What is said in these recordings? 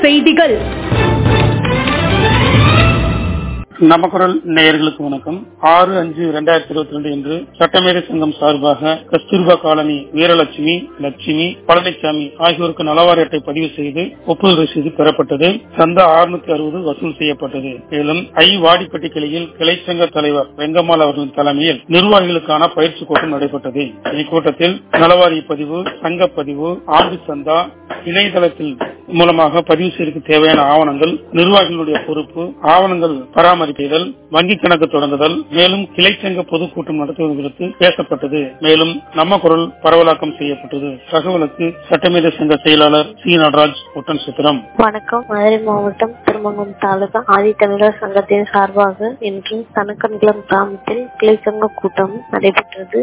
செய்திகள். நம்ம குரல் நேயர்களுக்கு வணக்கம். 6/5/2022 இன்று சட்டமேதை சங்கம் சார்பாக கஸ்தூர்பா காலனி வீரலட்சுமி, லட்சுமி, பழனிசாமி ஆகியோருக்கு நலவாரி அட்டை பதிவு செய்து ஒப்புதல் ரசீது பெறப்பட்டது. சந்தா 660 வசூல் செய்யப்பட்டது. மேலும் வாடிப்பட்டி கிளையில் கிளை சங்க தலைவர் வெங்கம்மாள் அவர்களின் தலைமையில் நிர்வாகிகளுக்கான பயிற்சி கூட்டம் நடைபெற்றது. இக்கூட்டத்தில் நலவாரி பதிவு, சங்க பதிவு, ஆண்டு சந்தா, இணையதளத்தில் மூலமாக பதிவு செய்வதற்கு தேவையான ஆவணங்கள், நிர்வாகிகளுடைய பொறுப்பு, ஆவணங்கள் பராமரிப்புதல், வங்கி கணக்கு தொடங்குதல், மேலும் கிளைச்சங்க பொதுக்கூட்டம் நடத்துவது குறித்து பேசப்பட்டது. மேலும் நம்ம குரல் பரவலாக்கம் செய்யப்பட்டது. தகவலுக்கு சட்டமேதை சங்க செயலாளர் சி நடராஜ், ஒட்டன்சத்திரம். வணக்கம். மதுரை மாவட்டம் திருமங்கலம் தாலுகா ஆதித்தமிழர் சங்கத்தின் சார்பாக இன்று தனக்கன்குளம் கிராமத்தில் கிளைச்சங்க கூட்டம் நடைபெற்றது.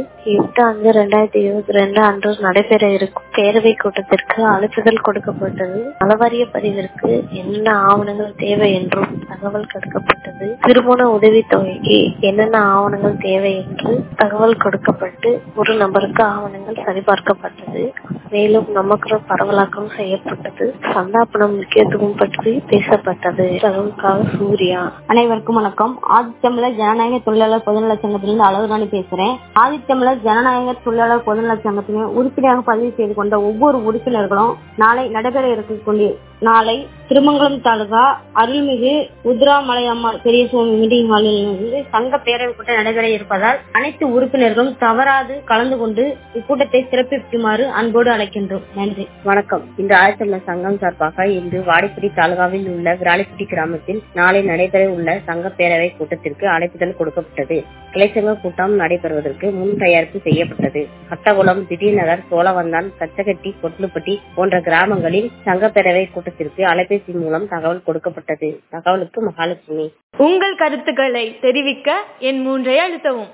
8/5/2022 அன்று நடைபெற இருக்கும் பேரவை கூட்டத்திற்கு அழைப்புதல் கொடுக்கப்பட்டது. நலவாரிய பதிவிற்கு என்னென்ன ஆவணங்கள் தேவை என்றும் தகவல் கொடுக்கப்பட்டது. திருமண உதவித்தொகைக்கு என்னென்ன ஆவணங்கள் தேவை என்று தகவல் கொடுக்கப்பட்டு ஒரு நபருக்கு ஆவணங்கள் சரிபார்க்கப்பட்டது. மேலும் நமக்கு பரவலாக்கம் செய்யப்பட்டது. சந்தா பணம் முக்கியத்துவம் பற்றி பேசப்பட்டது. தகவலுக்காக சூர்யா. அனைவருக்கும் வணக்கம். ஆதித்தமிழர் ஜனநாயக தொழிலாளர் பொதுநல சங்கத்திலிருந்து அழகுராணி பேசுறேன். ஆதித்தமிழர் ஜனநாயக தொழிலாளர் பொதுநல சங்கத்தின் உறுப்பினராக பதிவு செய்து கொண்ட ஒவ்வொரு உறுப்பினர்களும் நாளை நடைபெற இருக்கக்கூடிய நாளை திருமங்கலம் தாலுகா அருள்மிகு உத்ராமலை அம்மாள் பெரிய சுவாமி மீட்டிங் ஹாலில் இருந்து சங்க பேரவை கூட்டம் நடைபெற இருப்பதால் அனைத்து உறுப்பினர்களும் தவறாது கலந்து கொண்டு இக்கூட்டத்தை சிறப்பிக்குமாறு அன்போடு அழைக்கின்றோம். நன்றி. வணக்கம். இந்த ஆதித்தமிழர் சங்கம் சார்பாக இன்று வாடிப்பட்டி தாலுகாவில் உள்ள விராலிப்பட்டி கிராமத்தில் நாளை நடைபெற உள்ள சங்க பேரவை கூட்டத்திற்கு அழைப்புதல் கொடுக்கப்பட்டது. கிளைச்சங்க கூட்டம் நடைபெறுவதற்கு முன் தயாரிப்பு செய்யப்பட்டது. கட்டகுளம், திடீர்நகர், சோழவந்தான், கச்சகட்டி, கொட்லுப்பட்டி போன்ற கிராமங்களில் சங்க பேரவை கூட்டத்திற்கு அலைபேசி மூலம் தகவல் கொடுக்கப்பட்டது. தகவலுக்கு மகாலட்சுமி. உங்கள் கருத்துக்களை தெரிவிக்க என் 3 அழுத்தவும்.